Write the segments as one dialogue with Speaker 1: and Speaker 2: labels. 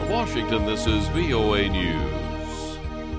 Speaker 1: Washington, this is VOA News.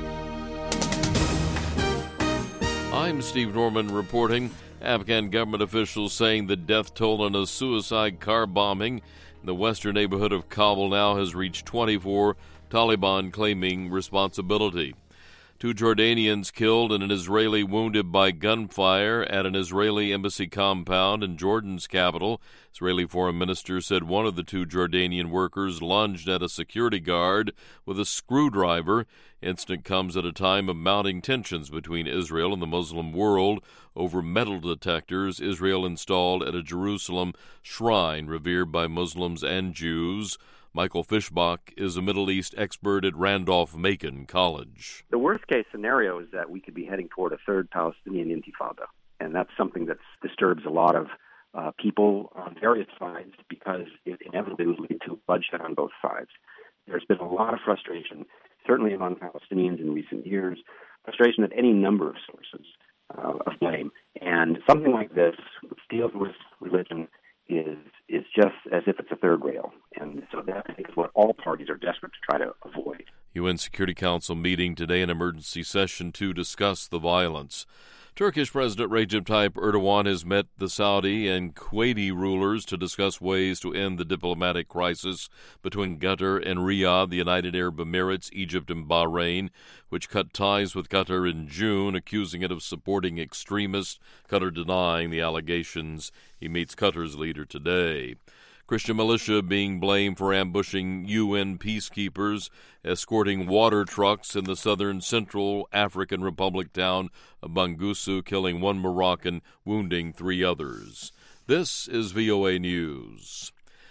Speaker 1: I'm Steve Norman reporting. Afghan government officials saying the death toll in a suicide car bombing in the western neighborhood of Kabul now has reached 24, Taliban claiming responsibility. 2 Jordanians killed and an Israeli wounded by gunfire at an Israeli embassy compound in Jordan's capital. Israeli foreign minister said one of the 2 Jordanian workers lunged at a security guard with a screwdriver. Incident comes at a time of mounting tensions between Israel and the Muslim world over metal detectors Israel installed at a Jerusalem shrine revered by Muslims and Jews. Michael Fischbach is a Middle East expert at Randolph-Macon College.
Speaker 2: The worst-case scenario is that we could be heading toward a third Palestinian intifada, and that's something that disturbs a lot of people on various sides because it inevitably will lead to bloodshed on both sides. There's been a lot of frustration, certainly among Palestinians in recent years, frustration at any number of sources of blame. And something like this, which deals with religion, is just as if it's a third rail. And so that, I think, is what all parties are desperate to try to avoid.
Speaker 1: UN Security Council meeting today, an emergency session to discuss the violence. Turkish President Recep Tayyip Erdogan has met the Saudi and Kuwaiti rulers to discuss ways to end the diplomatic crisis between Qatar and Riyadh, the United Arab Emirates, Egypt, and Bahrain, which cut ties with Qatar in June, accusing it of supporting extremists, Qatar denying the allegations. He meets Qatar's leader today. Christian militia being blamed for ambushing UN peacekeepers, escorting water trucks in the southern Central African Republic town of Bangusu, killing 1 Moroccan, wounding 3 others. This is VOA News.